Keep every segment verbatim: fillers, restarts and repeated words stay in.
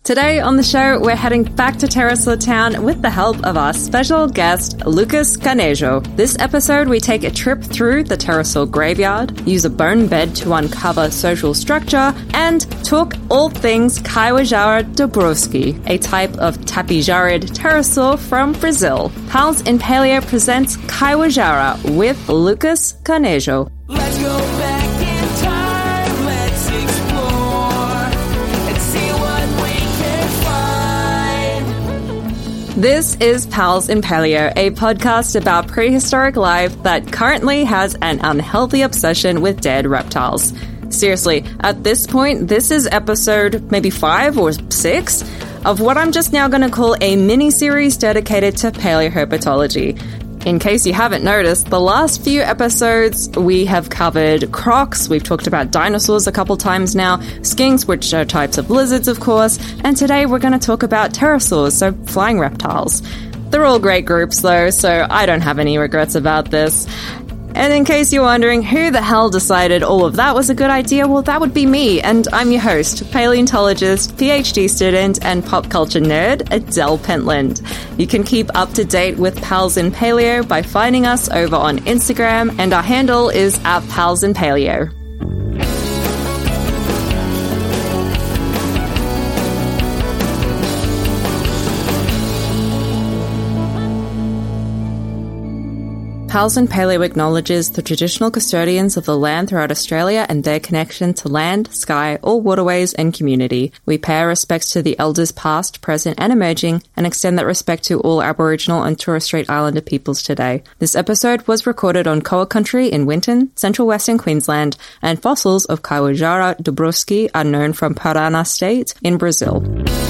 Today on the show, we're heading back to Pterosaur Town with the help of our special guest, Lucas Canejo. This episode, we take a trip through the pterosaur graveyard, use a bone bed to uncover social structure, and talk all things Kaiwajara Dabrowski, a type of tapijarid pterosaur from Brazil. Pals in Paleo presents Kaiwajara with Lucas Canejo. Let's go back in time, let's explore and see what we can find. This is Pals in Paleo, a podcast about prehistoric life that currently has an unhealthy obsession with dead reptiles. Seriously, at this point, this is episode maybe five or six of what I'm just now going to call a mini-series dedicated to paleoherpetology. In case you haven't noticed, the last few episodes we have covered crocs, we've talked about dinosaurs a couple times now, skinks, which are types of lizards, of course, and today we're going to talk about pterosaurs, so flying reptiles. They're all great groups though, so I don't have any regrets about this. And in case you're wondering who the hell decided all of that was a good idea, well, that would be me, and I'm your host, paleontologist, PhD student, and pop culture nerd, Adele Pentland. You can keep up to date with Pals in Paleo by finding us over on Instagram, and our handle is at Pals in Paleo. Pals in Paleo acknowledges the traditional custodians of the land throughout Australia and their connection to land, sky, all waterways and community. We pay our respects to the elders past, present and emerging, and extend that respect to all Aboriginal and Torres Strait Islander peoples today. This episode was recorded on Koa Country in Winton, central western Queensland, and fossils of Kaiwajara Dabrowski are known from Parana State in Brazil.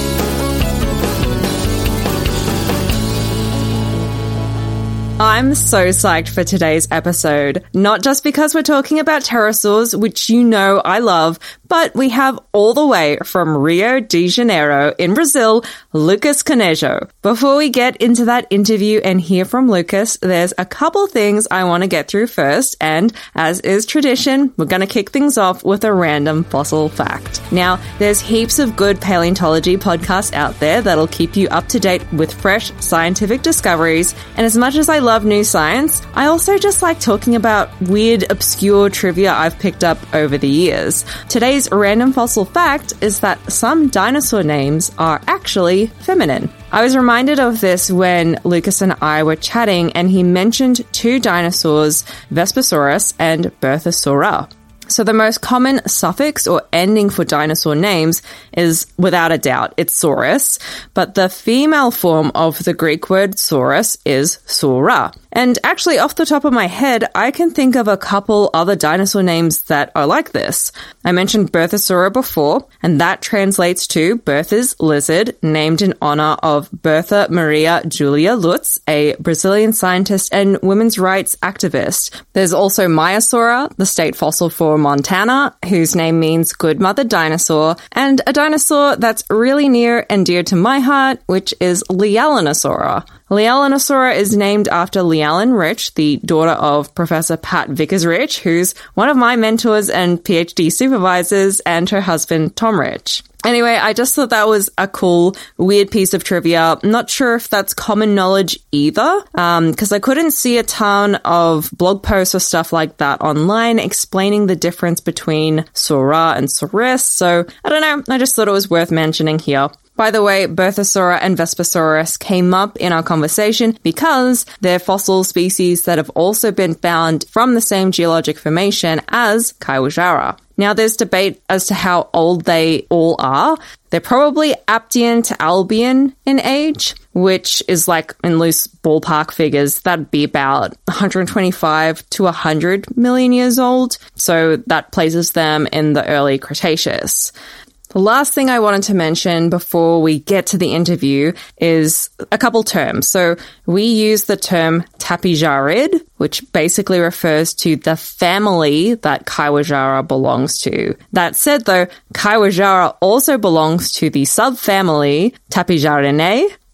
I'm so psyched for today's episode, not just because we're talking about pterosaurs, which you know I love, but we have all the way from Rio de Janeiro in Brazil, Lucas Canejo. Before we get into that interview and hear from Lucas, there's a couple things I want to get through first, and as is tradition, we're going to kick things off with a random fossil fact. Now, there's heaps of good paleontology podcasts out there that'll keep you up to date with fresh scientific discoveries, and as much as I love new science, I also just like talking about weird, obscure trivia I've picked up over the years. Today's random fossil fact is that some dinosaur names are actually feminine. I was reminded of this when Lucas and I were chatting and he mentioned two dinosaurs, Vespasaurus and Berthosaura. So the most common suffix or ending for dinosaur names is, without a doubt, it's saurus, but the female form of the Greek word saurus is saura. And actually, off the top of my head, I can think of a couple other dinosaur names that are like this. I mentioned Berthosaura before, and that translates to Bertha's lizard, named in honor of Bertha Maria Julia Lutz, a Brazilian scientist and women's rights activist. There's also Maiasaura, the state fossil for Montana, whose name means good mother dinosaur, and a dinosaur that's really near and dear to my heart, which is Lialinosaura. Lialinosaura is named after Lealyn Rich, the daughter of Professor Pat Vickers-Rich, who's one of my mentors and PhD supervisors, and her husband, Tom Rich. Anyway, I just thought that was a cool, weird piece of trivia. I'm not sure if that's common knowledge either, um, because I couldn't see a ton of blog posts or stuff like that online explaining the difference between Saura and Saurus, so I don't know, I just thought it was worth mentioning here. By the way, Berthosaura and Vespasaurus came up in our conversation because they're fossil species that have also been found from the same geologic formation as Kaiwajara. Now, there's debate as to how old they all are. They're probably Aptian to Albian in age, which is like, in loose ballpark figures, that'd be about one hundred twenty-five to one hundred million years old. So that places them in the early Cretaceous. The last thing I wanted to mention before we get to the interview is a couple terms. So we use the term tapijarid, which basically refers to the family that Kaiwajara belongs to. That said, though, Kaiwajara also belongs to the subfamily Tapijarinae,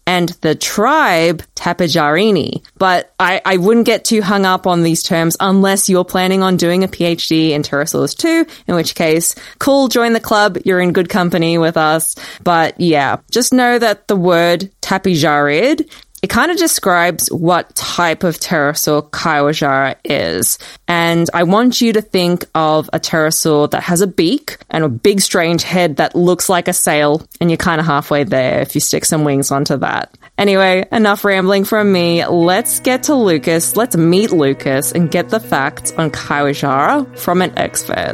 and the tribe Tapijarini. But I, I wouldn't get too hung up on these terms unless you're planning on doing a PhD in pterosaurs too, in which case, cool, join the club, you're in good company with us. But yeah, just know that the word Tapijarid, it kind of describes what type of pterosaur Kaiwajara is. And I want you to think of a pterosaur that has a beak and a big strange head that looks like a sail, and you're kind of halfway there if you stick some wings onto that. Anyway, enough rambling from me. Let's get to Lucas. Let's meet Lucas and get the facts on Kaiwajara from an expert.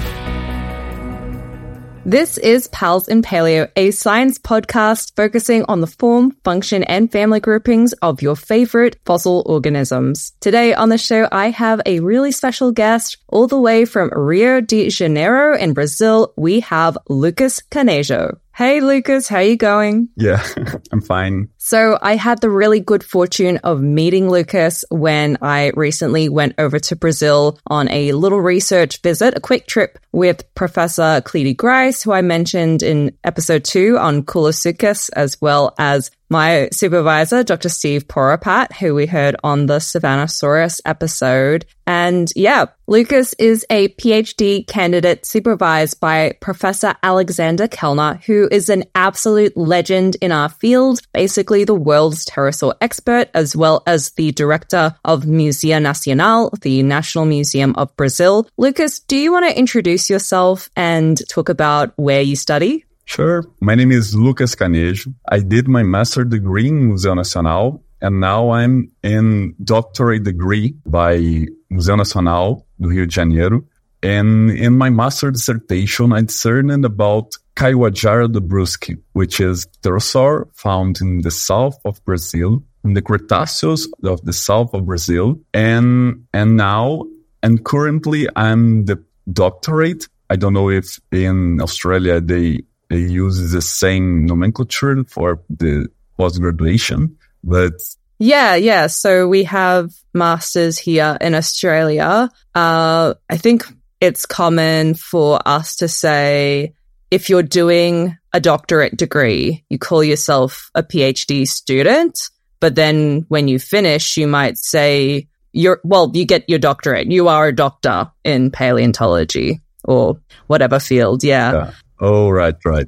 This is Pals in Paleo, a science podcast focusing on the form, function, and family groupings of your favorite fossil organisms. Today on the show, I have a really special guest. All the way from Rio de Janeiro in Brazil, we have Lucas Canejo. Hey, Lucas, how you going? Yeah, I'm fine. So I had the really good fortune of meeting Lucas when I recently went over to Brazil on a little research visit, a quick trip with Professor Cleety Grice, who I mentioned in episode two on Coolosuchus, as well as my supervisor, Doctor Steve Poropat, who we heard on the Savannasaurus episode. And yeah, Lucas is a PhD candidate supervised by Professor Alexander Kellner, who is an absolute legend in our field, basically the world's pterosaur expert, as well as the director of Museu Nacional, the National Museum of Brazil. Lucas, do you want to introduce yourself and talk about where you study? Sure. My name is Lucas Canejo. I did my master degree in Museu Nacional, and now I'm in doctorate degree by Museu Nacional do Rio de Janeiro. And in my master dissertation, I discerned about Kaiwajara do Brusque, which is pterosaur found in the south of Brazil, in the Cretaceous of the south of Brazil. And, and now, and currently I'm the doctorate. I don't know if in Australia they They use the same nomenclature for the post-graduation, but... Yeah, yeah. So we have masters here in Australia. Uh, I think it's common for us to say, if you're doing a doctorate degree, you call yourself a PhD student, but then when you finish, you might say, you're, well, you get your doctorate. You are a doctor in paleontology or whatever field, yeah. yeah. Oh, right, right.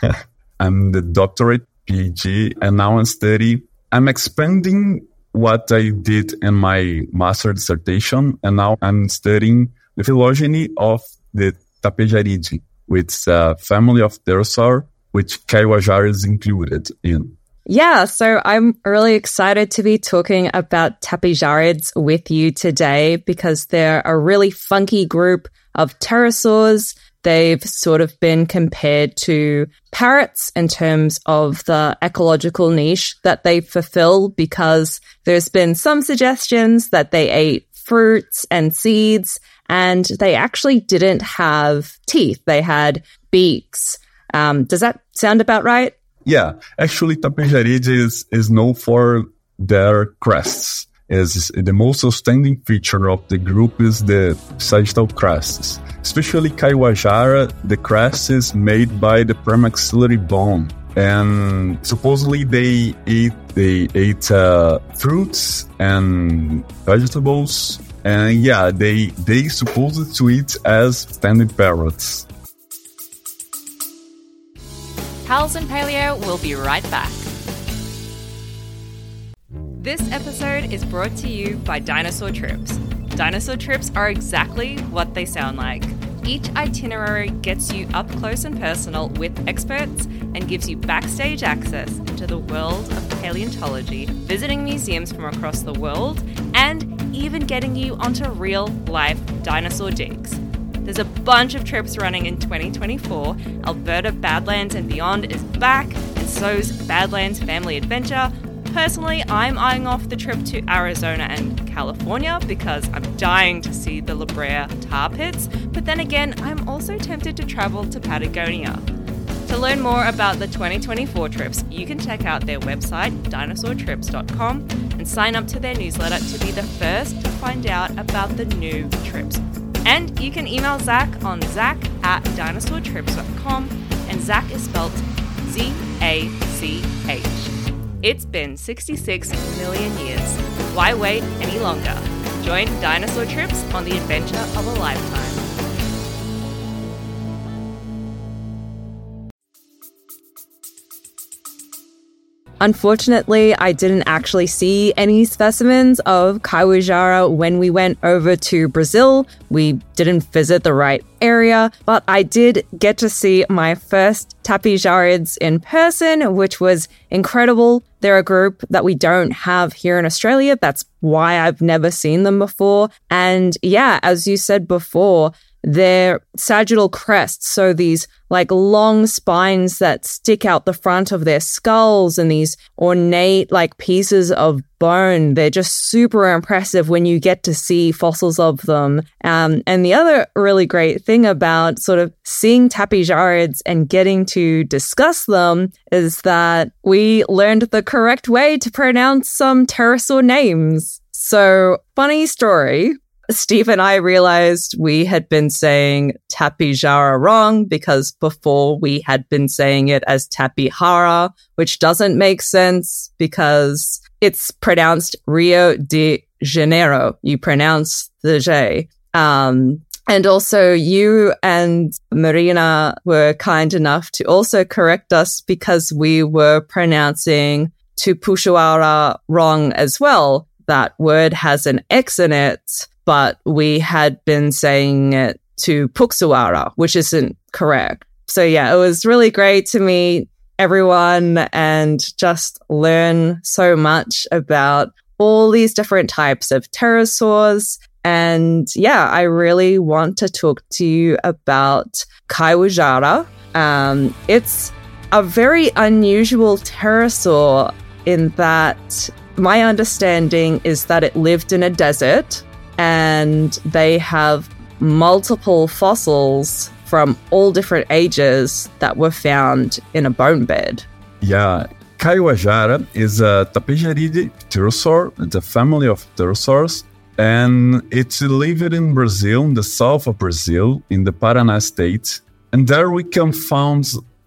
I'm the doctorate P G, and now I'm studying. I'm expanding what I did in my master dissertation, and now I'm studying the phylogeny of the Tapejaridae, which is a family of pterosaur, which Kaiwajara is included in. Yeah, so I'm really excited to be talking about Tapejarids with you today because they're a really funky group of pterosaurs. They've sort of been compared to parrots in terms of the ecological niche that they fulfill, because there's been some suggestions that they ate fruits and seeds, and they actually didn't have teeth. They had beaks. Um, does that sound about right? Yeah, actually Tapejaridae is, is known for their crests. Is the most outstanding feature of the group is the sagittal crests. Especially Kaiwajara, the crest is made by the premaxillary bone, and supposedly they eat they ate uh, fruits and vegetables, and yeah, they they supposed to eat as standing parrots. Pals and Paleo will be right back. This episode is brought to you by Dinosaur Trips. Dinosaur Trips are exactly what they sound like. Each itinerary gets you up close and personal with experts and gives you backstage access into the world of paleontology, visiting museums from across the world, and even getting you onto real-life dinosaur digs. There's a bunch of trips running in twenty twenty-four. Alberta Badlands and Beyond is back, and so's Badlands Family Adventure. Personally, I'm eyeing off the trip to Arizona and California because I'm dying to see the La Brea tar pits, but then again, I'm also tempted to travel to Patagonia. To learn more about the twenty twenty-four trips, you can check out their website, dinosaur trips dot com, and sign up to their newsletter to be the first to find out about the new trips. And you can email Zach on zach at dinosaur trips dot com, and Zach is spelled Z A C H. It's been sixty-six million years. Why wait any longer? Join Dinosaur Trips on the adventure of a lifetime. Unfortunately, I didn't actually see any specimens of Kaiwijara when we went over to Brazil. We didn't visit the right area, but I did get to see my first tapijarids in person, which was incredible. They're a group that we don't have here in Australia. That's why I've never seen them before. And yeah, as you said before, they're sagittal crests, so these like long spines that stick out the front of their skulls and these ornate like pieces of bone. They're just super impressive when you get to see fossils of them. Um, and the other really great thing about sort of seeing tapijarids and getting to discuss them is that we learned the correct way to pronounce some pterosaur names. So, funny story. Steve and I realized we had been saying Tapijara wrong because before we had been saying it as Tapijara, which doesn't make sense because it's pronounced Rio de Janeiro. You pronounce the J. Um, and also you and Marina were kind enough to also correct us because we were pronouncing Tupuxuara wrong as well. That word has an X in it, but we had been saying it to Puxuara, which isn't correct. So yeah, it was really great to meet everyone and just learn so much about all these different types of pterosaurs. And yeah, I really want to talk to you about Kaiwijara. Um, it's a very unusual pterosaur in that my understanding is that it lived in a desert and they have multiple fossils from all different ages that were found in a bone bed. Yeah, Kaiwijara is a Tapijaridae pterosaur. It's a family of pterosaurs, and it's lived in Brazil, in the south of Brazil, in the Paraná state. And there we can find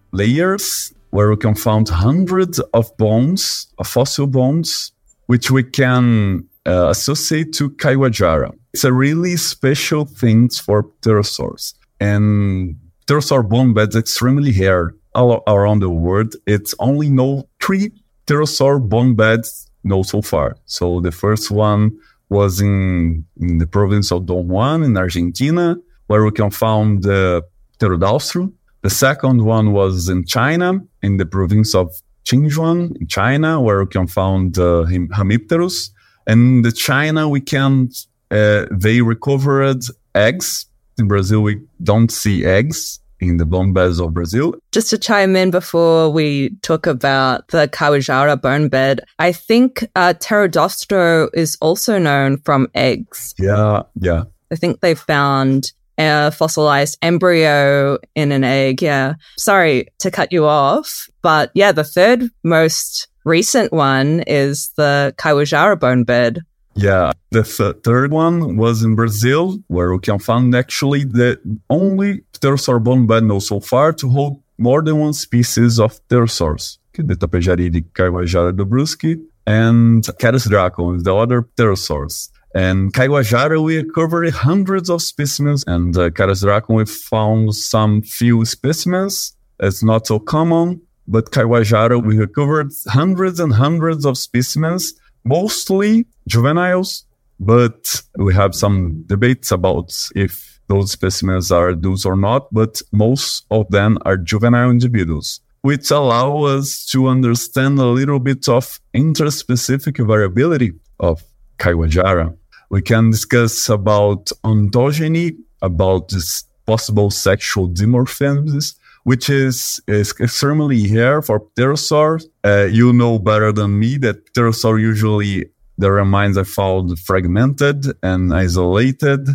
layers where we can find hundreds of bones, of fossil bones, which we can uh, associate to Kaiwijara. It's a really special thing for pterosaurs. And pterosaur bone beds extremely rare all around the world. It's only know three pterosaur bone beds known so far. So the first one was in, in the province of Don Juan in Argentina, where we can find the Pterodaustro. The second one was in China, in the province of Qingyuan in China, where we can find uh, Hemipterus. And in the China, we can, uh, they recovered eggs. In Brazil, we don't see eggs in the bone beds of Brazil. Just to chime in before we talk about the Kaiwijara bone bed, I think uh, Pterodaustro is also known from eggs. Yeah, yeah. I think they found a fossilized embryo in an egg, yeah. Sorry to cut you off, but yeah, the third most recent one is the Kaiwijara bone bed. Yeah, the th- third one was in Brazil, where we can find actually the only pterosaur bone bed known so far to hold more than one species of pterosaurs. The Tapijaridae Kaiwijara dobruski and Caris draco, the other pterosaurs. And Kaiwijara, we recovered hundreds of specimens, and uh, Caris draco, we found some few specimens. It's not so common, but Kaiwijara, we recovered hundreds and hundreds of specimens, mostly juveniles, but we have some debates about if those specimens are those or not, but most of them are juvenile individuals, which allow us to understand a little bit of interspecific variability of Kaiwijara. We can discuss about ontogeny, about this possible sexual dimorphisms, which is, is extremely rare for pterosaurs. Uh, you know better than me that pterosaurs usually, their remains are found fragmented and isolated.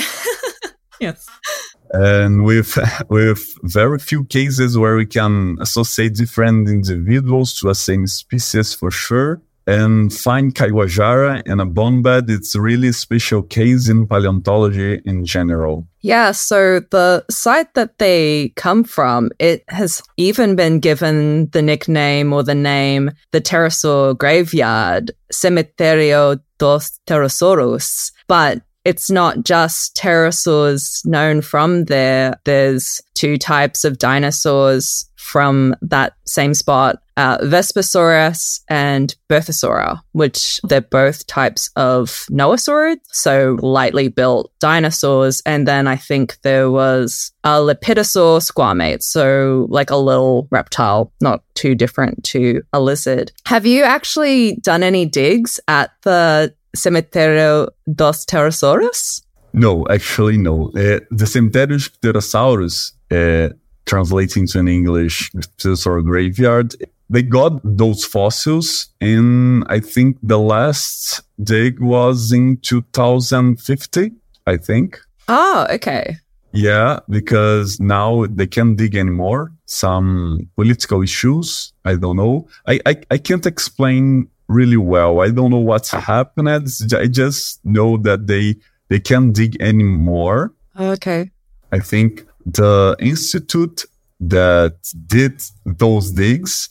Yes. And with, with very few cases where we can associate different individuals to a same species for sure. and find Kaiwajara in a bone bed. It's a really special case in paleontology in general. Yeah, so the site that they come from, it has even been given the nickname or the name the pterosaur graveyard, Cementerio dos Pterosaurus. But it's not just pterosaurs known from there. There's two types of dinosaurs from that same spot, uh, Vespasaurus and Berthosaura, which they're both types of noosaurids, so lightly built dinosaurs. And then I think there was a Lepidosaur squamate, so like a little reptile, not too different to a lizard. Have you actually done any digs at the Cementerio dos Pterosaurus? No, actually, no. Uh, the Cementerio dos Pterosaurus, uh, translating to an English, Pterosaur graveyard, they got those fossils in, I think the last dig was in two thousand fifty, I think. Oh, okay. Yeah, because now they can't dig anymore. Some political issues, I don't know. I, I, I can't explain really well. I don't know what's happened. I just know that they, they can't dig anymore. Okay. I think the institute that did those digs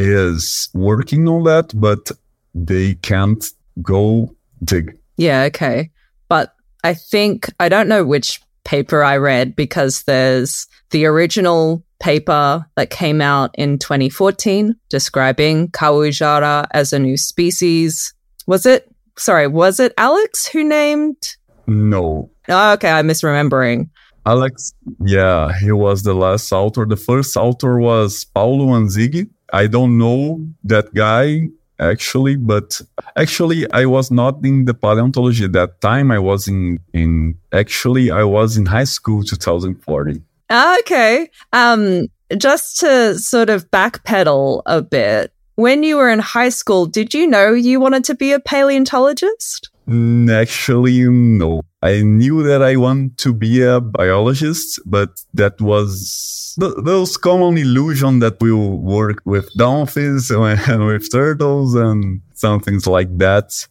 is working on that, but they can't go dig. Yeah, okay. But I think, I don't know which paper I read, because there's the original paper that came out in twenty fourteen describing Kaiwajara as a new species. Was it, sorry, was it Alex who named? No. Oh, okay, I'm misremembering. Alex, yeah, he was the last author. The first author was Paulo Anzigi. I don't know that guy, actually, but actually I was not in the paleontology at that time. I was in, in actually, I was in high school, two thousand fourteen. Ah, okay. Um, just to sort of backpedal a bit, when you were in high school, did you know you wanted to be a paleontologist? Mm, Actually, no. I knew that I want to be a biologist, but that was th- those common illusion that we will work with dolphins and with turtles and some things like that.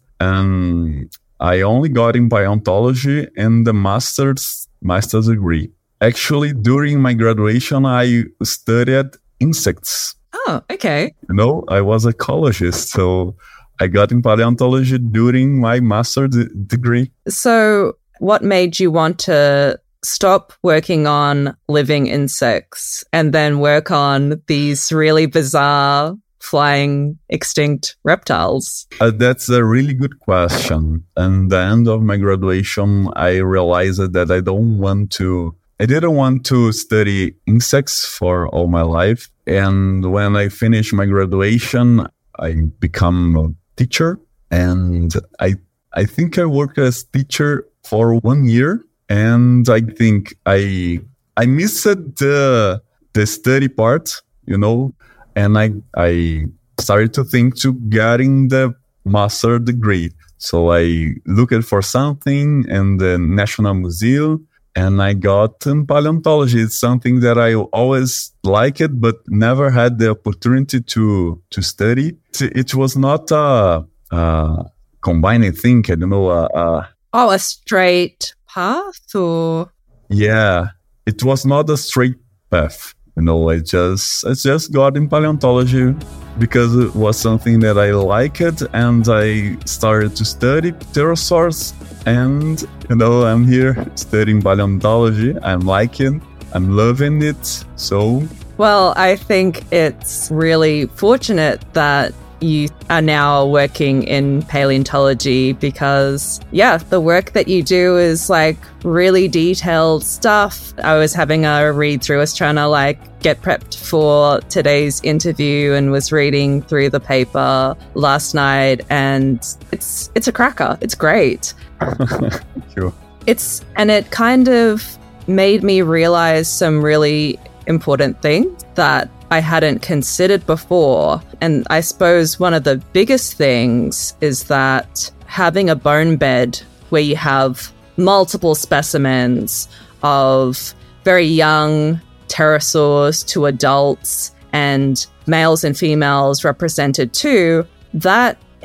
And I only got in paleontology in the master's master's degree. Actually, during my graduation, I studied insects. Oh, okay. You know, I was an ecologist, so I got in paleontology during my master's d- degree. So what made you want to stop working on living insects and then work on these really bizarre flying extinct reptiles? Uh, that's a really good question. And the end of my graduation, I realized that I don't want to, I didn't want to study insects for all my life. And when I finished my graduation, I become a teacher. And I, I think I worked as teacher for one year. And I think I, I missed the, the study part, you know, and I, I started to think to getting the master degree. So I looked for something in the National Museum, and I got in paleontology. It's something that I always liked, but never had the opportunity to, to study. It, it was not a, a combining thing, I don't know. A, a, Oh, a straight path or? yeah, it was not a straight path. You know, I just, I just got in paleontology because it was something that I liked, and I started to study pterosaurs, and, you know, I'm here studying paleontology. I'm liking, I'm loving it. So, Well, I think it's really fortunate that you are now working in paleontology because, yeah, the work that you do is like really detailed stuff. I was having a read through, I was trying to like get prepped for today's interview and was reading through the paper last night, and it's it's a cracker. It's great. thank you. It's and it kind of made me realize some really important things that I hadn't considered before. And I suppose one of the biggest things is that having a bone bed where you have multiple specimens of very young pterosaurs to adults and males and females represented too, that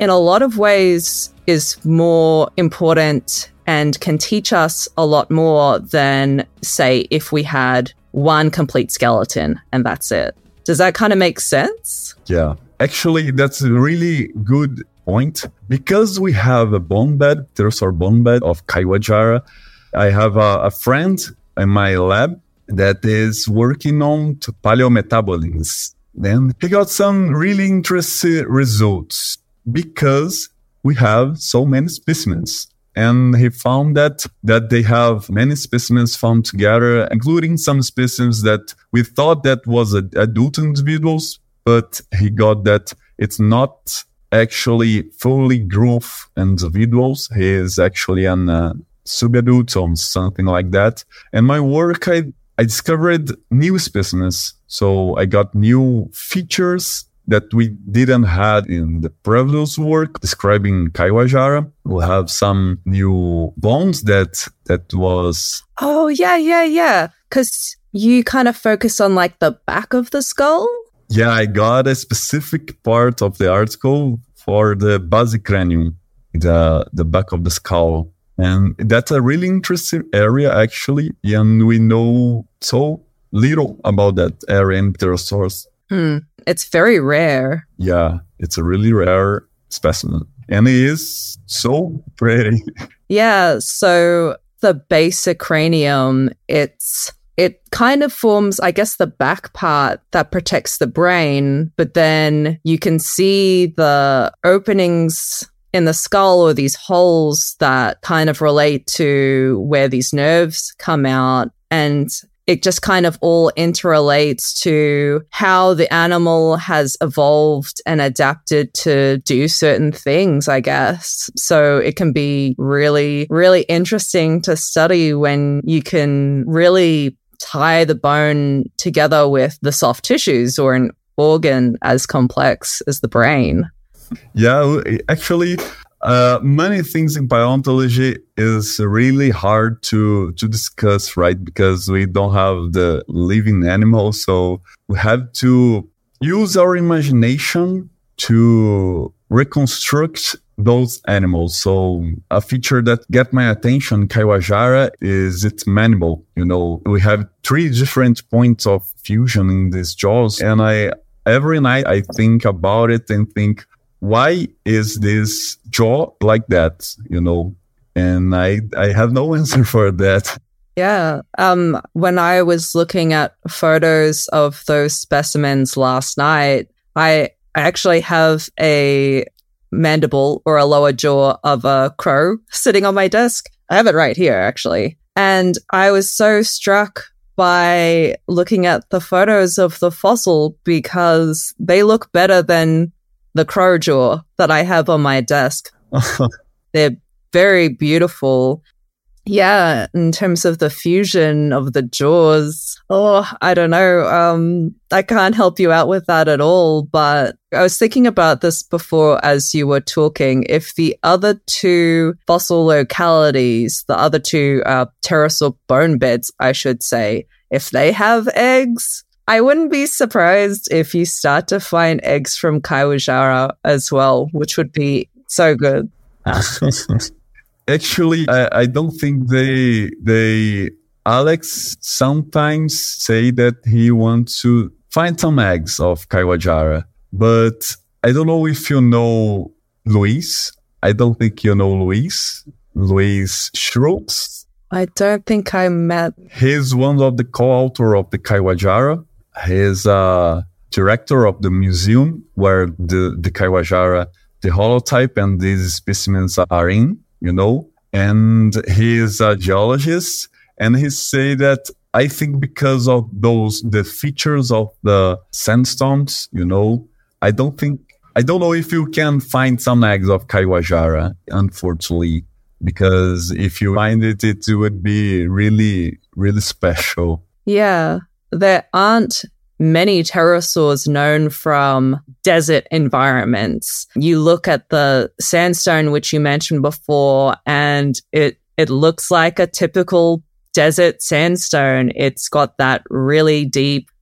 in a lot of ways is more important and can teach us a lot more than, say, if we had one complete skeleton and that's it. Does that kind of make sense? Yeah. Actually, that's a really good point. Because we have a bone bed, pterosaur bone bed of Kaiwajara, I have a, a friend in my lab that is working on paleometabolism. Then he got some really interesting results because we have so many specimens. And he found that that they have many specimens found together, including some specimens that we thought that was a, adult individuals, but he got that it's not actually fully grown individuals. He is actually an uh, subadult or something like that. And my work, I, I discovered new specimens. So I got new features that we didn't have in the previous work describing Kaiwajara. We'll have some new bones that that was... Oh, yeah, yeah, yeah. Because you kind of focus on like the back of the skull? Yeah, I got a specific part of the article for the basicranium, the, the back of the skull. And that's a really interesting area, actually. And we know so little about that area in pterosaurs. Hmm. It's very rare. Yeah, it's a really rare specimen. And it is so pretty. Yeah, so the basicranium, it's it kind of forms, I guess, the back part that protects the brain, but then you can see the openings in the skull or these holes that kind of relate to where these nerves come out. And it just kind of all interrelates to how the animal has evolved and adapted to do certain things, I guess. So it can be really, really interesting to study when you can really tie the bone together with the soft tissues or an organ as complex as the brain. Yeah, actually, uh, many things in paleontology is really hard to, to discuss, right? Because we don't have the living animal. So we have to use our imagination to reconstruct those animals. So a feature that get my attention, Kaiwajara, is its mandible. You know, we have three different points of fusion in these jaws. And I, every night I think about it and think, why is this jaw like that? You know, and I, I have no answer for that. Yeah. Um, when I was looking at photos of those specimens last night, I, I actually have a mandible or a lower jaw of a crow sitting on my desk. I have it right here, actually. And I was so struck by looking at the photos of the fossil because they look better than the crow jaw that I have on my desk. They're very beautiful. Yeah, in terms of the fusion of the jaws, oh, I don't know. Um, I can't help you out with that at all. But I was thinking about this before as you were talking. If the other two fossil localities, the other two uh, pterosaur bone beds, I should say, if they have eggs, I wouldn't be surprised if you start to find eggs from Kaiwajara as well, which would be so good. Actually, I, I don't think they, they, Alex sometimes say that he wants to find some eggs of Kaiwajara, but I don't know if you know Luis. I don't think you know Luis. Luis Schultz. I don't think I met. He's one of the co-author of the Kaiwajara. He's a director of the museum where the, the Kaiwajara, the holotype and these specimens are in. You know, and he is a geologist, and he say that I think because of those, the features of the sandstones, you know, I don't think, I don't know if you can find some eggs of Kaiwajara, unfortunately, because if you find it, it would be really, really special. Yeah, there aren't many pterosaurs known from desert environments. You look at the sandstone, which you mentioned before, and it, it looks like a typical desert sandstone. It's got that really deep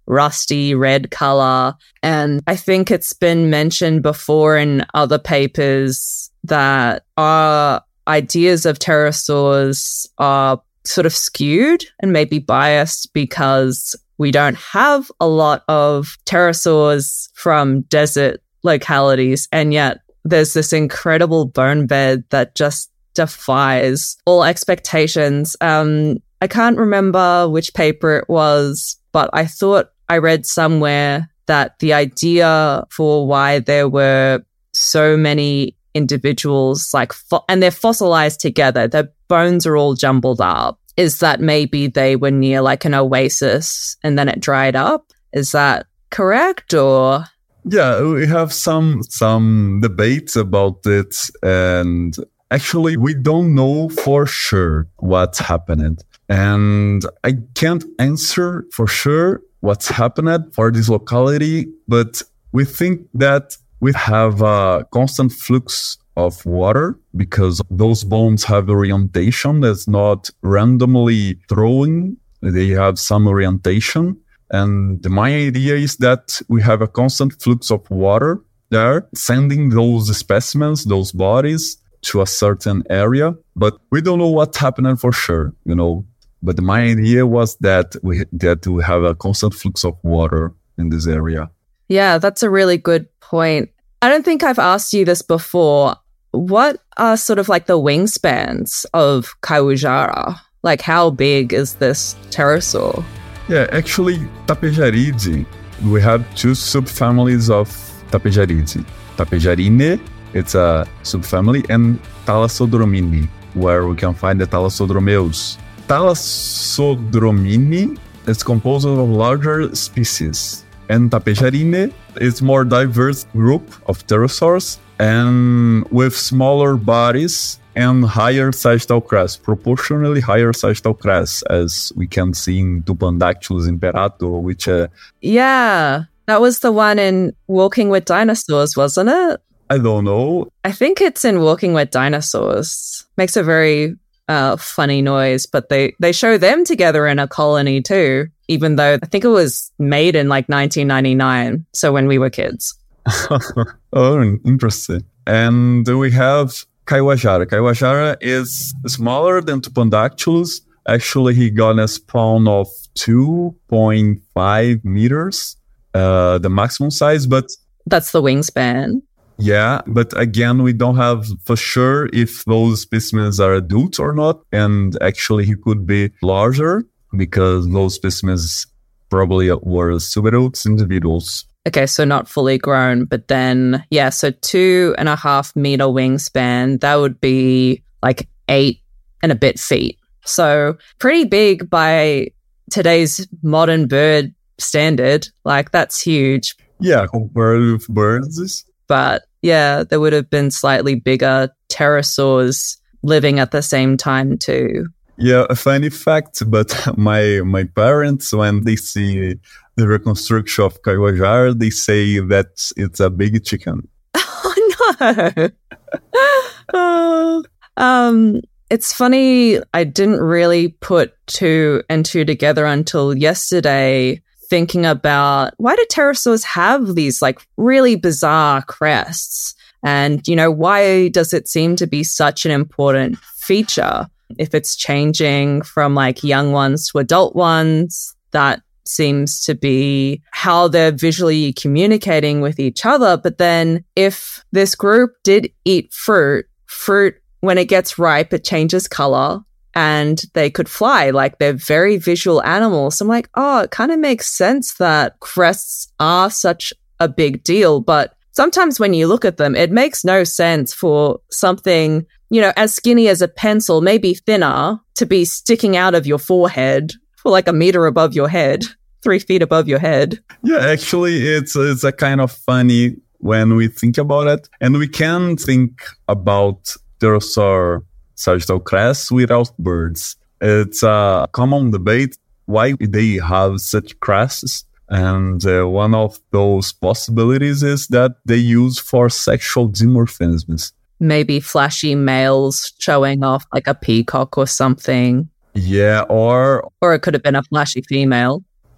rusty red color. And I think it's been mentioned before in other papers that our ideas of pterosaurs are sort of skewed and maybe biased because we don't have a lot of pterosaurs from desert localities, and yet there's this incredible bone bed that just defies all expectations. Um, I can't remember which paper it was, but I thought I read somewhere that the idea for why there were so many individuals, like, fo- and they're fossilized together, their bones are all jumbled up, is that maybe they were near like an oasis and then it dried up. Is that correct, or? Yeah, we have some some debates about it, and actually we don't know for sure what's happened. And I can't answer for sure what's happened for this locality, but we think that we have a constant flux of water because those bones have orientation that's not randomly thrown. They have some orientation. And my idea is that we have a constant flux of water there, sending those specimens, those bodies, to a certain area. But we don't know what happened for sure, you know. But my idea was that we that we have a constant flux of water in this area. Yeah, that's a really good point. I don't think I've asked you this before. What are sort of like the wingspans of Kaiwijara? Like, how big is this pterosaur? Yeah, actually, Tapejaride, we have two subfamilies of Tapejaride. Tapejarine, it's a subfamily, and Thalassodromini, where we can find the Thalassodromeus. Thalassodromini is composed of larger species, and Tapejarine is more diverse group of pterosaurs and with smaller bodies and higher sagittal crest, proportionally higher sagittal crest, as we can see in Tupandactylus imperator, which... Uh, yeah, that was the one in Walking with Dinosaurs, wasn't it? I don't know. I think it's in Walking with Dinosaurs. Makes a very uh, funny noise, but they, they show them together in a colony too, even though I think it was made in like nineteen ninety-nine, so when we were kids. Oh, interesting. And we have Kaiwijara. Kaiwijara is smaller than Tupandactylus. Actually, he got a spawn of two point five meters, uh, the maximum size, but... That's the wingspan. Yeah, but again, we don't have for sure if those specimens are adults or not. And actually, he could be larger because those specimens probably were subadult individuals. Okay, so not fully grown, but then, yeah, so two and a half meter wingspan, that would be like eight and a bit feet. So pretty big by today's modern bird standard. Like, that's huge. Yeah, compared with birds. But yeah, there would have been slightly bigger pterosaurs living at the same time too. Yeah, a funny fact, but my my parents, when they see the reconstruction of Kaiwijara, they say that it's a big chicken. Oh, no. oh. Um, it's funny, I didn't really put two and two together until yesterday, thinking about why do pterosaurs have these like really bizarre crests? And, you know, why does it seem to be such an important feature? If it's changing from like young ones to adult ones, that seems to be how they're visually communicating with each other. But then if this group did eat fruit, fruit, when it gets ripe, it changes color and they could fly. Like, they're very visual animals. So I'm like, oh, it kind of makes sense that crests are such a big deal. But sometimes when you look at them, it makes no sense for something, you know, as skinny as a pencil, maybe thinner, to be sticking out of your forehead for like a meter above your head, three feet above your head. Yeah, actually, it's it's a kind of funny when we think about it. And we can think about pterosaur sagittal crests without birds. It's a common debate why they have such crests. And uh, one of those possibilities is that they use for sexual dimorphisms. Maybe flashy males showing off like a peacock or something. Yeah, or... Or it could have been a flashy female.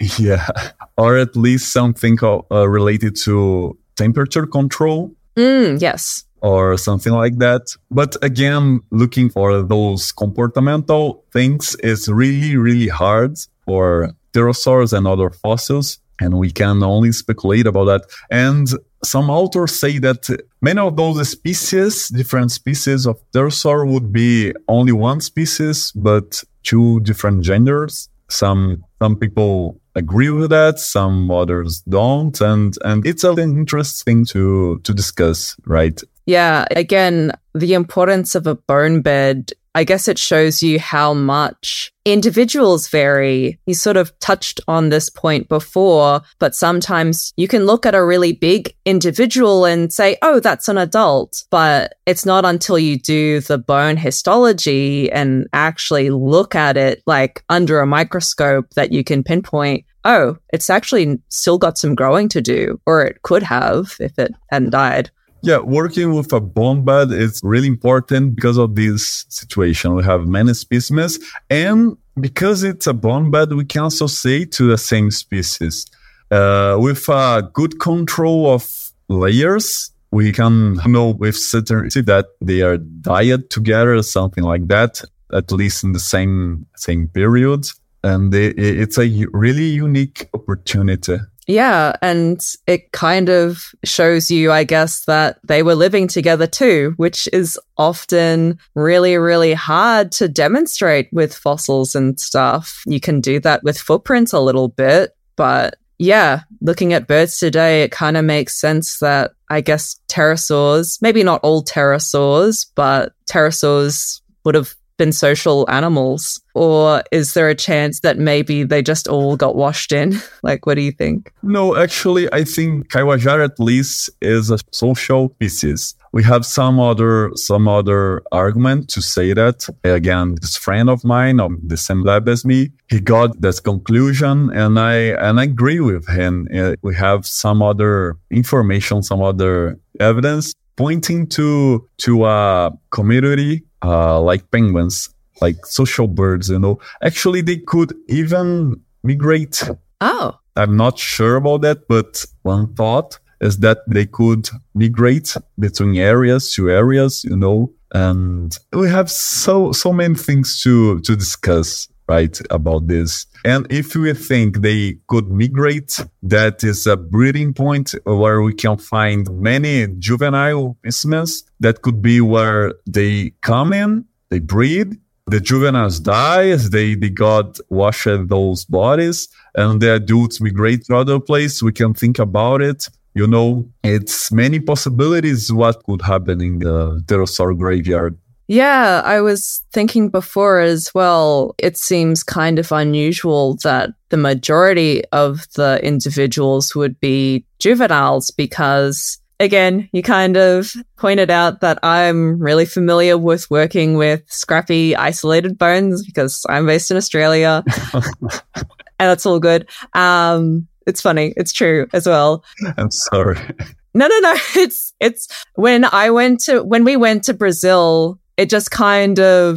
Yeah, or at least something uh, related to temperature control. Mm, yes. Or something like that. But again, looking for those comportamental things is really, really hard for pterosaurs and other fossils. And we can only speculate about that. And some authors say that many of those species, different species of pterosaur, would be only one species, but two different genders. Some some people agree with that, some others don't. And and it's an interesting to to discuss, right? Yeah, again, the importance of a bone bed, I guess it shows you how much individuals vary. You sort of touched on this point before, but sometimes you can look at a really big individual and say, oh, that's an adult. But it's not until you do the bone histology and actually look at it like under a microscope that you can pinpoint, oh, it's actually still got some growing to do, or it could have if it hadn't died. Yeah, working with a bone bed is really important because of this situation. We have many specimens, and because it's a bone bed, we can associate to the same species. Uh, with a good control of layers, we can know with certainty that they are died together or something like that, at least in the same same period. And they, it's a really unique opportunity. Yeah, and it kind of shows you, I guess, that they were living together too, which is often really, really hard to demonstrate with fossils and stuff. You can do that with footprints a little bit, but yeah, looking at birds today, it kind of makes sense that I guess pterosaurs, maybe not all pterosaurs, but pterosaurs would have been social animals. Or is there a chance that maybe they just all got washed in? Like, what do you think? No, actually, I think Kaiwajar at least is a social species. We have some other some other argument to say that. Again, this friend of mine of the same lab as me, he got this conclusion, and I and I agree with him. Uh, we have some other information, some other evidence pointing to to a community uh, like penguins, like social birds. You know, actually, they could even migrate. Oh, I'm not sure about that, but one thought is that they could migrate between areas to areas, you know, and we have so, so many things to, to discuss, right, about this. And if we think they could migrate, that is a breeding point where we can find many juvenile specimens. That could be where they come in, they breed, the juveniles die as they, they got washed those bodies, and the adults migrate to other places. We can think about it. You know, it's many possibilities what could happen in the pterosaur graveyard. Yeah, I was thinking before as well, it seems kind of unusual that the majority of the individuals would be juveniles because, again, you kind of pointed out that I'm really familiar with working with scrappy isolated bones because I'm based in Australia and that's all good. Um, It's funny. It's true as well. I'm sorry. No, no, no. It's, it's when I went to, when we went to Brazil, it just kind of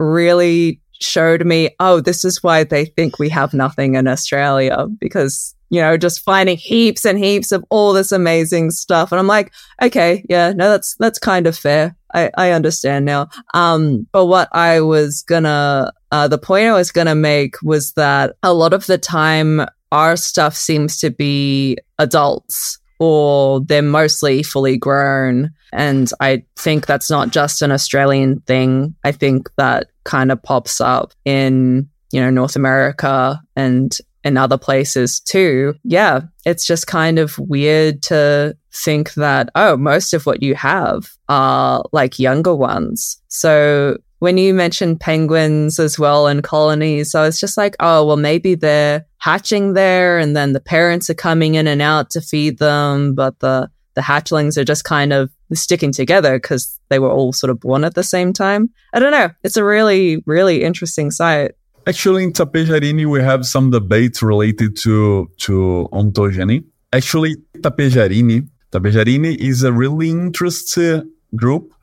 really showed me, oh, this is why they think we have nothing in Australia because, you know, just finding heaps and heaps of all this amazing stuff. And I'm like, okay, yeah, no, that's, that's kind of fair. I, I understand now. Um, but what I was gonna, uh, the point I was gonna make was that a lot of the time, our stuff seems to be adults or they're mostly fully grown. And I think that's not just an Australian thing. I think that kind of pops up in, you know, North America and in other places too. Yeah, it's just kind of weird to think that, oh, most of what you have are like younger ones. So when you mentioned penguins as well and colonies, I was just like, oh, well, maybe they're hatching there and then the parents are coming in and out to feed them, but the, the hatchlings are just kind of sticking together because they were all sort of born at the same time. I don't know. It's a really, really interesting site. Actually, in Tapejarini, we have some debates related to, to ontogeny. Actually, Tapejarini, Tapejarini is a really interesting group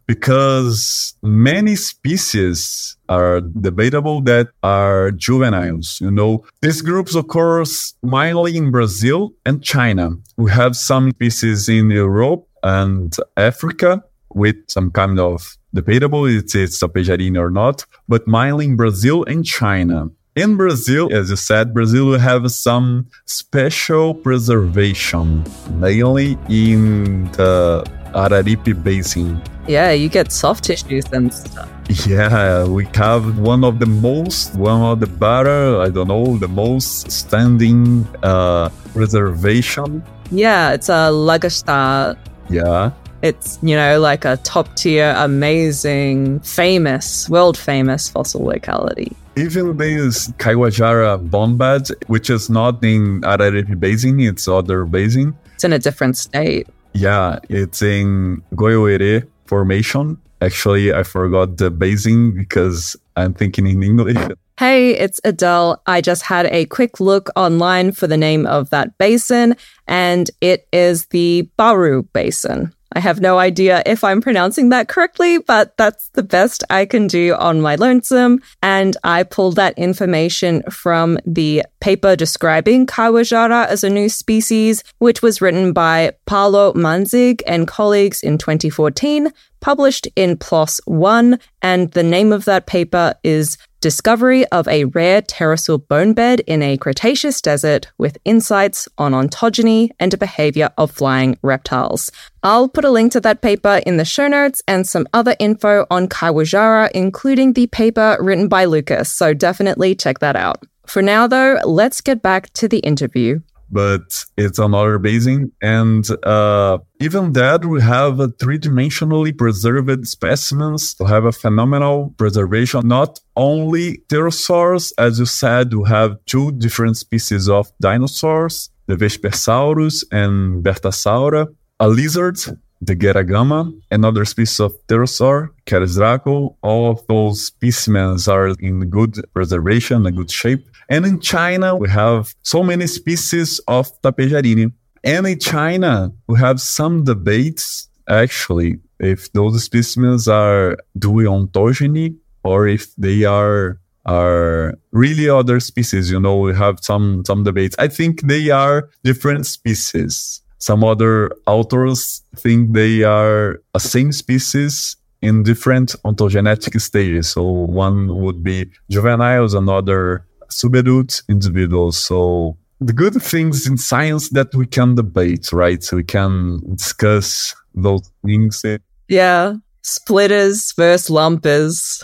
because many species are debatable that are juveniles. You know, these groups occurs mainly in Brazil and China. We have some species in Europe and Africa with some kind of debatable if it's Tapejarini or not, but mainly in Brazil and China. In Brazil, as you said, Brazil will have some special preservation, mainly in the Araripe Basin. Yeah, you get soft tissues and stuff. Yeah, we have one of the most, one of the better, I don't know, the most standing uh, preservation. Yeah, it's a Lagosta. Yeah. It's, you know, like a top tier, amazing, famous, world famous fossil locality. Even this Kaiwajara bombad, which is not in Araripe Basin, it's other basin. It's in a different state. Yeah, it's in Goiôerê Formation. Actually, I forgot the basin because I'm thinking in English. Hey, it's Adele. I just had a quick look online for the name of that basin, and it is the Baru Basin. I have no idea if I'm pronouncing that correctly, but that's the best I can do on my lonesome. And I pulled that information from the paper describing Kaiwajara as a new species, which was written by Paulo Manzig and colleagues in twenty fourteen, published in PLOS One, and the name of that paper is Discovery of a Rare Pterosaur Bone Bed in a Cretaceous Desert with Insights on Ontogeny and Behavior of Flying Reptiles. I'll put a link to that paper in the show notes and some other info on Kaiwajara, including the paper written by Lucas, so definitely check that out. For now, though, let's get back to the interview. But it's another basin. And uh, even that, we have a three-dimensionally preserved specimens to have a phenomenal preservation. Not only pterosaurs, as you said, we have two different species of dinosaurs, the Vespersaurus and Bertasaura, a lizard, the Geragama, another species of pterosaur, Keres draco. All of those specimens are in good preservation, a good shape. And in China, we have so many species of Tapejarini. And in China, we have some debates, actually, if those specimens are doing ontogeny or if they are are really other species. You know, we have some, some debates. I think they are different species. Some other authors think they are a same species in different ontogenetic stages. So one would be juveniles, another subadult individuals. So the good things in science that we can debate, right? So we can discuss those things. Yeah, splitters versus lumpers.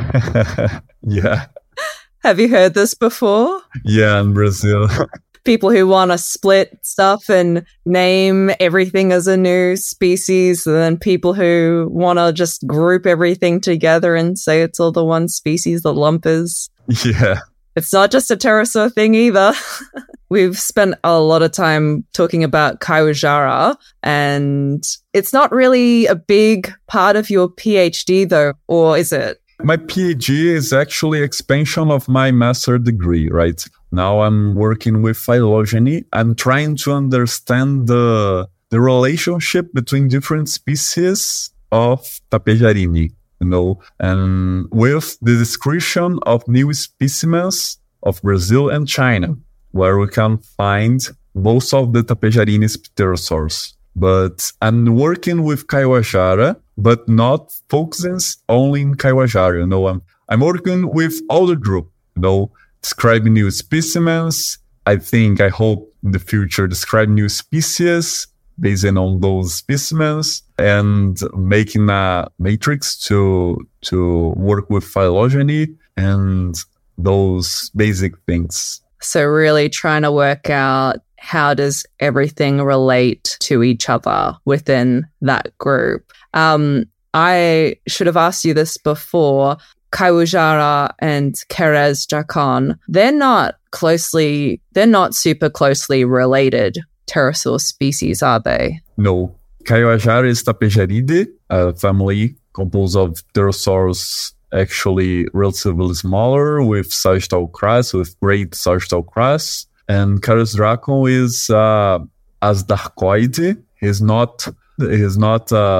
Yeah. Have you heard this before? Yeah, in Brazil. People who want to split stuff and name everything as a new species, and then people who want to just group everything together and say it's all the one species, the lumpers. Yeah. It's not just a pterosaur thing either. We've spent a lot of time talking about Kaiwajara, and it's not really a big part of your PhD though, or is it? My PhD is actually expansion of my master degree, right? Now I'm working with phylogeny. I'm trying to understand the the relationship between different species of Tapejarini, you know, and with the description of new specimens of Brazil and China, where we can find most of the Tapejarini pterosaurs. But I'm working with Kaiwajara, but not focusing only in Kaiwajara. You know, I'm I'm working with all the group, you know, describing new specimens. I think, I hope in the future, describe new species based on those specimens and making a matrix to to work with phylogeny and those basic things. So really trying to work out how does everything relate to each other within that group. Um, I should have asked you this before. Kaiwajara and Keres draco, they're not closely, they're not super closely related pterosaur species, are they? No. Kaiwajara is Tapejaridae, a family composed of pterosaurs actually relatively smaller with sagittal crest, with great sagittal crest. And Keres draco is uh, Asdarcoide. He's not, he's not uh,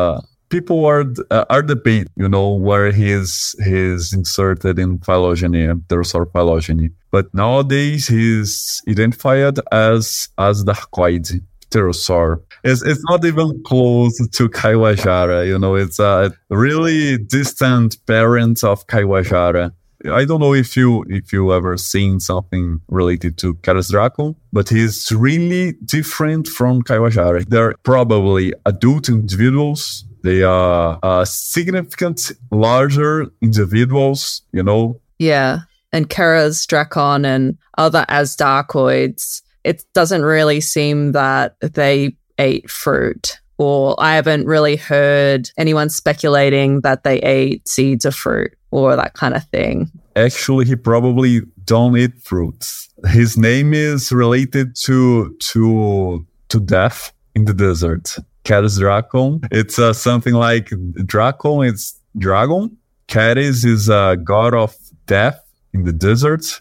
people are uh, are debate, you know, where he's he's inserted in phylogeny, pterosaur phylogeny. But nowadays he's identified as as the Archoid pterosaur. It's it's not even close to Kaiwajara, you know. It's a really distant parent of Kaiwajara. I don't know if you if you ever seen something related to Keras dracon, but he's really different from Kaiwajara. They're probably adult individuals. They are uh, significant larger individuals, you know. Yeah, and Keras dracon and other Azhdarchoids, it doesn't really seem that they ate fruit. Or I haven't really heard anyone speculating that they ate seeds of fruit or that kind of thing. Actually, he probably don't eat fruits. His name is related to to to death in the desert. Keras dracon. It's uh, something like dracon. It's dragon. Keras is a god of death in the desert.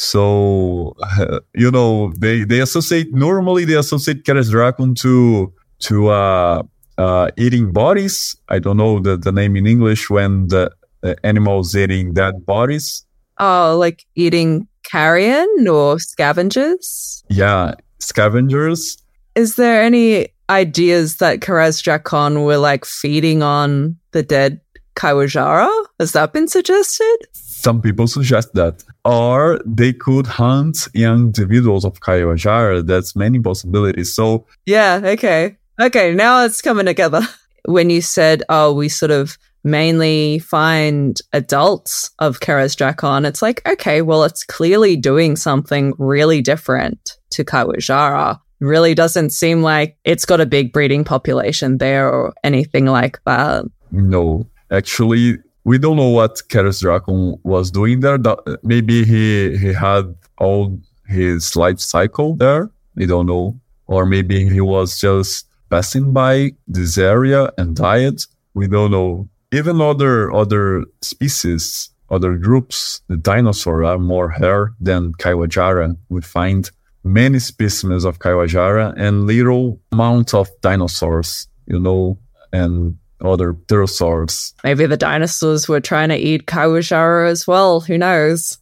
So uh, you know they they associate normally they associate Keras dracon to. to uh, uh, eating bodies. I don't know the, the name in English when the, the animals eating dead bodies. Oh, like eating carrion or scavengers? Yeah, scavengers. Is there any ideas that Keras dracon were like feeding on the dead Kaiwajara? Has that been suggested? Some people suggest that. Or they could hunt young individuals of Kaiwajara. That's many possibilities. So yeah, okay. Okay, now it's coming together. When you said, oh, we sort of mainly find adults of Keras dracon, it's like, okay, well, it's clearly doing something really different to Kaiwajara. Really doesn't seem like it's got a big breeding population there or anything like that. No, actually, we don't know what Keras dracon was doing there. Maybe he, he had all his life cycle there. We don't know. Or maybe he was just passing by this area and died. We don't know. Even other other species, other groups, the dinosaurs are more rare than Kaiwajara. We find many specimens of Kaiwajara and little amount of dinosaurs, you know, and other pterosaurs. Maybe the dinosaurs were trying to eat Kaiwajara as well. Who knows?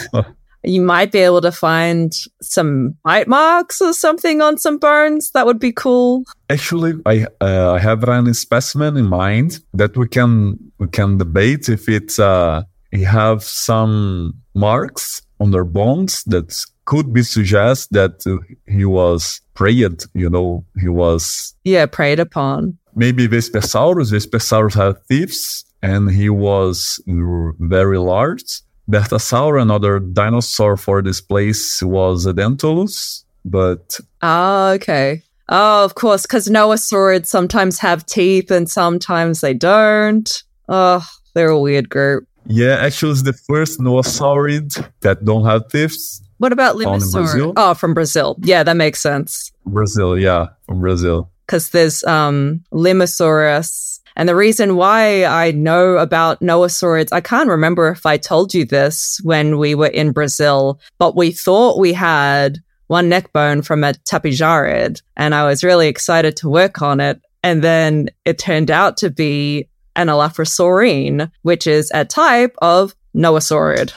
You might be able to find some bite marks or something on some bones. That would be cool. Actually, I uh, I have a specimen in mind that we can we can debate if it's uh it have some marks on their bones that could be suggest that uh, he was preyed. You know, he was yeah preyed upon. Maybe Vespersaurus. Vespersaurus had teeth, and he was very large. Bertasaur, another dinosaur for this place, was Edentulus, but... Ah, okay. Oh, of course, because Noasaurids sometimes have teeth and sometimes they don't. Oh, they're a weird group. Yeah, actually, it's the first Noasaurid that don't have teeth. What about Limasaurid? Oh, from Brazil. Yeah, that makes sense. Brazil, yeah, from Brazil. Because there's um, Limasaurus. And the reason why I know about Noasaurids, I can't remember if I told you this when we were in Brazil, but we thought we had one neck bone from a Tapijarid, and I was really excited to work on it. And then it turned out to be an Elaphrosaurine, which is a type of Noasaurid.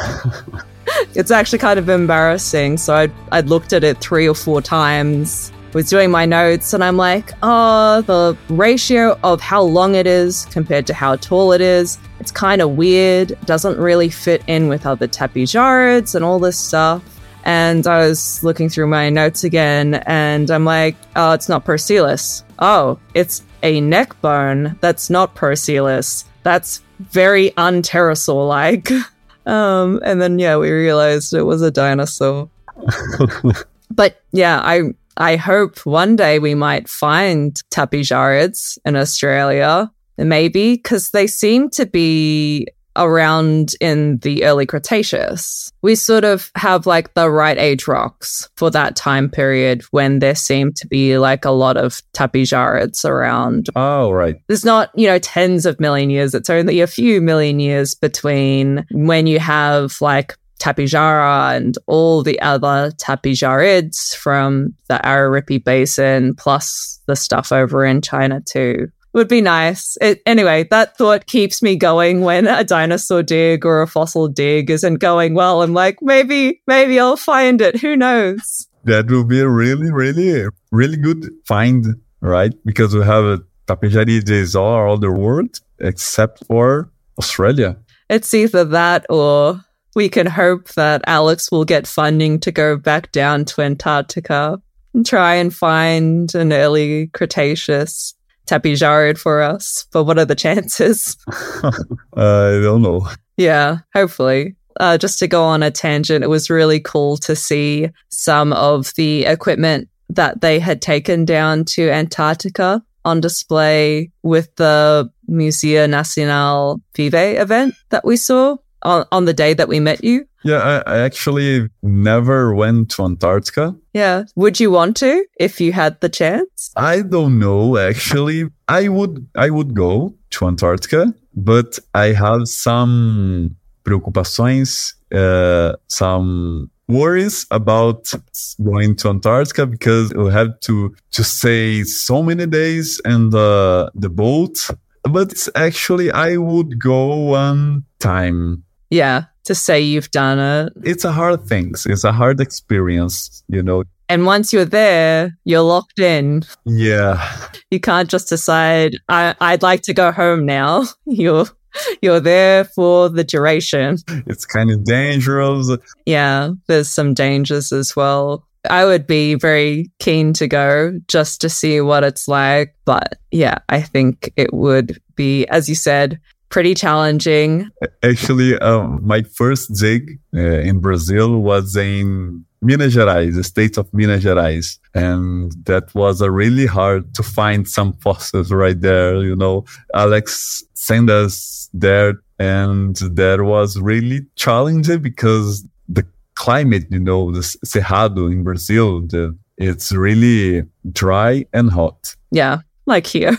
It's actually kind of embarrassing. So I'd, I'd looked at it three or four times, was doing my notes, and I'm like, oh, the ratio of how long it is compared to how tall it is, it's kind of weird. It doesn't really fit in with other Tapijarids and all this stuff. And I was looking through my notes again, and I'm like, oh, it's not Perselis. Oh, it's a neck bone that's not Perselis. That's very un-pterosaur-like. um, and then, yeah, we realized it was a dinosaur. But, yeah, I... I hope one day we might find Tapijarids in Australia, maybe, because they seem to be around in the early Cretaceous. We sort of have like the right age rocks for that time period when there seem to be like a lot of Tapijarids around. Oh, right. There's not, you know, tens of million years. It's only a few million years between when you have like Tapijara and all the other Tapijarids from the Araripi Basin, plus the stuff over in China too. would be nice. It, anyway, that thought keeps me going when a dinosaur dig or a fossil dig isn't going well. I'm like, maybe, maybe I'll find it. Who knows? That will be a really, really, really good find, right? Because we have a Tapejarides all around the world, except for Australia. It's either that or we can hope that Alex will get funding to go back down to Antarctica and try and find an early Cretaceous tapijarid for us. But what are the chances? uh, I don't know. Yeah, hopefully. Uh, just to go on a tangent, it was really cool to see some of the equipment that they had taken down to Antarctica on display with the Museo Nacional Vive event that we saw on, on the day that we met you. Yeah, I, I actually never went to Antarctica. Yeah. Would you want to if you had the chance? I don't know, actually. I would I would go to Antarctica, but I have some preocupações, uh, some worries about going to Antarctica because you have to to stay so many days and uh, the boat. But it's actually, I would go one time. Yeah, to say you've done it. It's a hard thing. It's a hard experience, you know. And once you're there, you're locked in. Yeah. You can't just decide, I, I'd like to go home now. You're you're there for the duration. It's kind of dangerous. Yeah, there's some dangers as well. I would be very keen to go just to see what it's like. But yeah, I think it would be, as you said, pretty challenging. Actually, um, my first dig uh, in Brazil was in Minas Gerais, the state of Minas Gerais. And that was a really hard to find some fossils right there. You know, Alex sent us there and that was really challenging because the climate, you know, the Cerrado in Brazil, the, it's really dry and hot. Yeah, like here.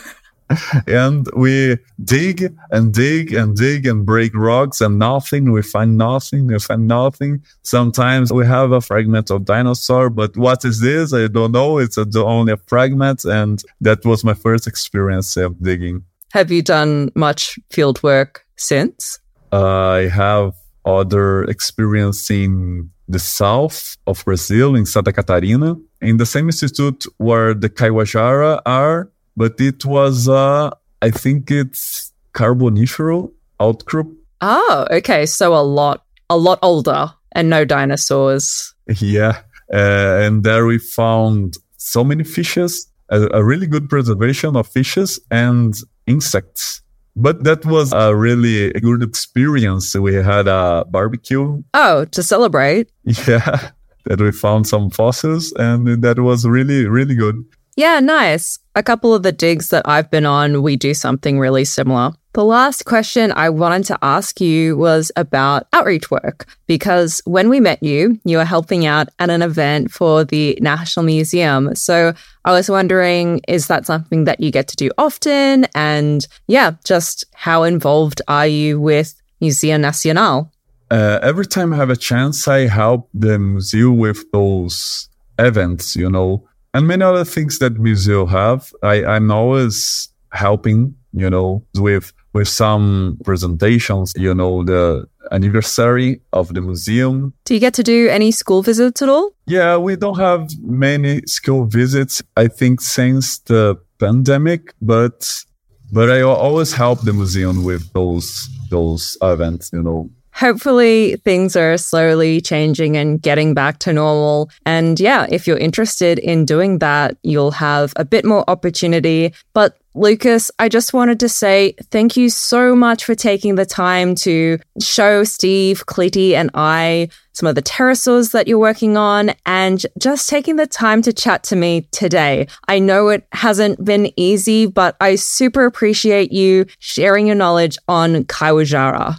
And we dig and dig and dig and break rocks and nothing. We find nothing. We find nothing. Sometimes we have a fragment of dinosaur, but what is this? I don't know. It's a, only a fragment. And that was my first experience of digging. Have you done much field work since? Uh, I have other experience in the south of Brazil, in Santa Catarina, in the same institute where the Kaiwajara are. But it was, uh, I think it's Carboniferous outcrop. Oh, okay. So a lot, a lot older and no dinosaurs. Yeah. Uh, and there we found so many fishes, a, a really good preservation of fishes and insects. But that was a really good experience. We had a barbecue. Oh, to celebrate. Yeah. That we found some fossils and that was really, really good. Yeah, nice. A couple of the digs that I've been on, we do something really similar. The last question I wanted to ask you was about outreach work, because when we met you, you were helping out at an event for the National Museum. So I was wondering, is that something that you get to do often? And yeah, just how involved are you with Museo Nacional? Uh, every time I have a chance, I help the museum with those events, you know. And many other things that museo have. I, I'm always helping, you know, with with some presentations, you know, the anniversary of the museum. Do you get to do any school visits at all? Yeah, we don't have many school visits, I think, since the pandemic, but but I always help the museum with those those events, you know. Hopefully things are slowly changing and getting back to normal. And yeah, if you're interested in doing that, you'll have a bit more opportunity. But Lucas, I just wanted to say thank you so much for taking the time to show Steve, Cliti, and I some of the pterosaurs that you're working on and just taking the time to chat to me today. I know it hasn't been easy, but I super appreciate you sharing your knowledge on Kaiwajara.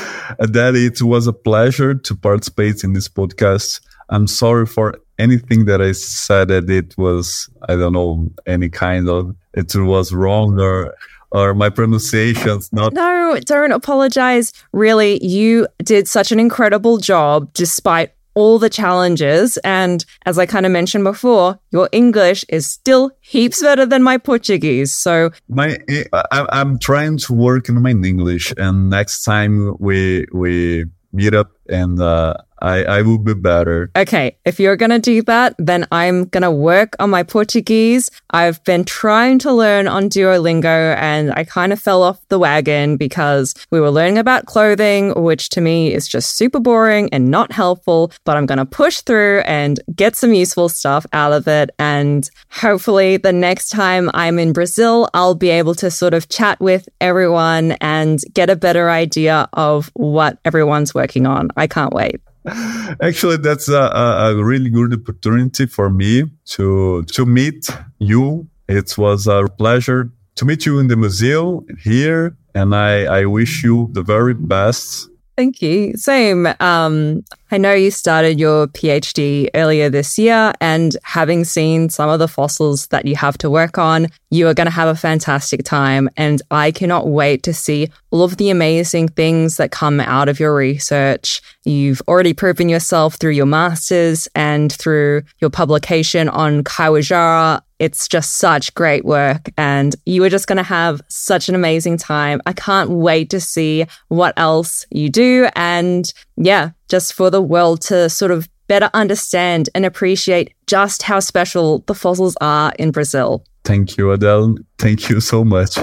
That it was a pleasure to participate in this podcast. I'm sorry for anything that I said that it was, I don't know, any kind of, it was wrong or, or my pronunciation's not. No, don't apologize. Really, you did such an incredible job despite all the challenges. And as I kind of mentioned before, your English is still heaps better than my Portuguese. So My, I, I'm trying to work in my English, and next time we we meet up, and uh, I I will be better. okay, if you're going to do that, then I'm going to work on my Portuguese. I've been trying to learn on Duolingo, and I kind of fell off the wagon because we were learning about clothing, which to me is just super boring and not helpful, but I'm going to push through and get some useful stuff out of it. And hopefully the next time I'm in Brazil, I'll be able to sort of chat with everyone and get a better idea of what everyone's working on. I can't wait. Actually, that's a, a, a really good opportunity for me to to meet you. It was a pleasure to meet you in the museum here, and I, I wish you the very best. Thank you. Same. Um, I know you started your PhD earlier this year, and having seen some of the fossils that you have to work on, you are going to have a fantastic time. And I cannot wait to see all of the amazing things that come out of your research. You've already proven yourself through your master's and through your publication on Kaiwajara. It's just such great work, and you are just going to have such an amazing time. I can't wait to see what else you do. And yeah, just for the world to sort of better understand and appreciate just how special the fossils are in Brazil. Thank you, Adele. Thank you so much.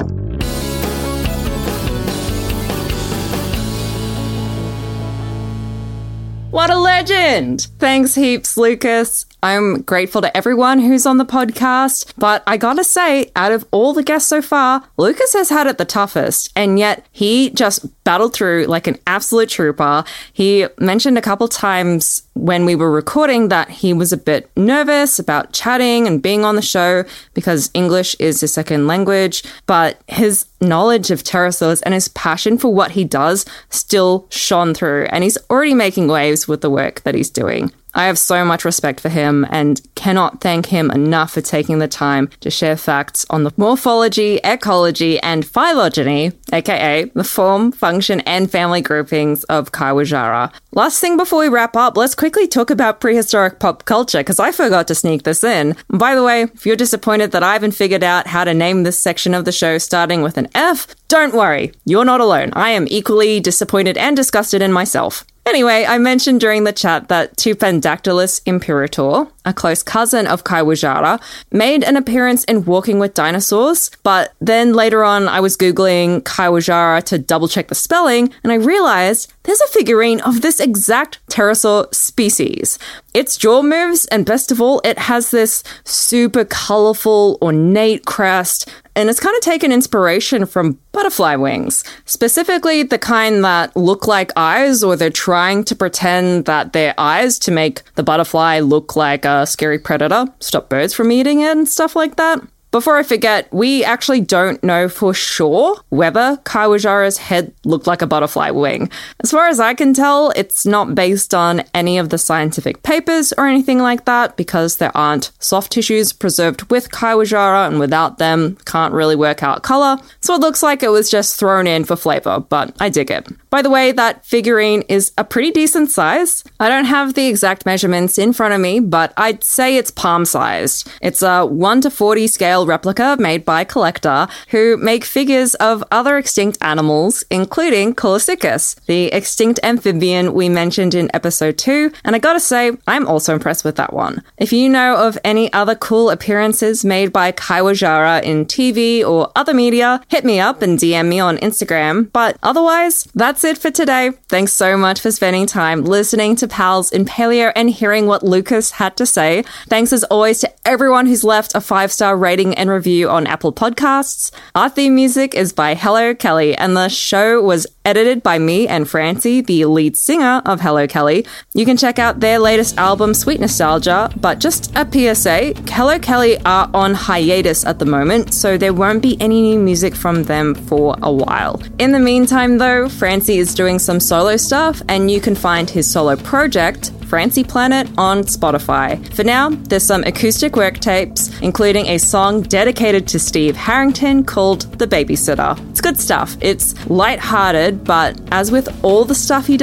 What a legend! Thanks heaps, Lucas. I'm grateful to everyone who's on the podcast, but I gotta say, out of all the guests so far, Lucas has had it the toughest, and yet he just battled through like an absolute trooper. He mentioned a couple times when we were recording that he was a bit nervous about chatting and being on the show because English is his second language, but his knowledge of pterosaurs and his passion for what he does still shone through, and he's already making waves with the work that he's doing. I have so much respect for him and cannot thank him enough for taking the time to share facts on the morphology, ecology, and phylogeny, aka the form, function, and family groupings of Kaiwajara. Last thing before we wrap up, let's quickly talk about prehistoric pop culture, because I forgot to sneak this in. By the way, if you're disappointed that I haven't figured out how to name this section of the show starting with an F, don't worry, you're not alone. I am equally disappointed and disgusted in myself. Anyway, I mentioned during the chat that Tupandactylus imperator, a close cousin of Kaiwajara, made an appearance in Walking with Dinosaurs, but then later on I was Googling Kaiwajara to double check the spelling, and I realized there's a figurine of this exact pterosaur species. Its jaw moves, and best of all, it has this super colorful, ornate crest, and it's kind of taken inspiration from butterfly wings, specifically the kind that look like eyes, or they're trying to pretend that they're eyes to make the butterfly look like a scary predator, stop birds from eating it and stuff like that. Before I forget, we actually don't know for sure whether Kaiwajara's head looked like a butterfly wing. As far as I can tell, it's not based on any of the scientific papers or anything like that, because there aren't soft tissues preserved with Kaiwajara, and without them, can't really work out color. So it looks like it was just thrown in for flavor, but I dig it. By the way, that figurine is a pretty decent size. I don't have the exact measurements in front of me, but I'd say it's palm-sized. It's a one to forty scale replica made by Collector, who make figures of other extinct animals, including Colocycus, the extinct amphibian we mentioned in episode two, and I gotta say, I'm also impressed with that one. If you know of any other cool appearances made by Kaiwajara in T V or other media, hit me up and D M me on Instagram, but otherwise, that's it for today. Thanks so much for spending time listening to Pals in Paleo and hearing what Lucas had to say. Thanks as always to everyone who's left a five-star rating and review on Apple Podcasts. Our theme music is by Hello Kelly, and the show was edited by me and Francie, the lead singer of Hello Kelly. You can check out their latest album, Sweet Nostalgia, but just a P S A, Hello Kelly are on hiatus at the moment, so there won't be any new music from them for a while. In the meantime, though, Francie is doing some solo stuff, and you can find his solo project, Francie Planet, on Spotify. For now, there's some acoustic work tapes, including a song dedicated to Steve Harrington called The Babysitter. It's good stuff. It's light-hearted, but as with all the stuff he does,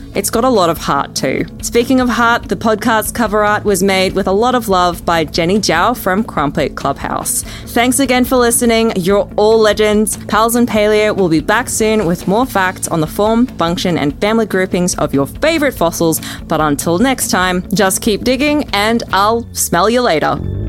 It's got a lot of heart too. Speaking of heart, the podcast cover art was made with a lot of love by Jenny Zhao from Crumpet Clubhouse. Thanks again for listening. You're all legends. Pals and Paleo will be back soon with more facts on the form, function, and family groupings of your favorite fossils. But until next time, just keep digging and I'll smell you later.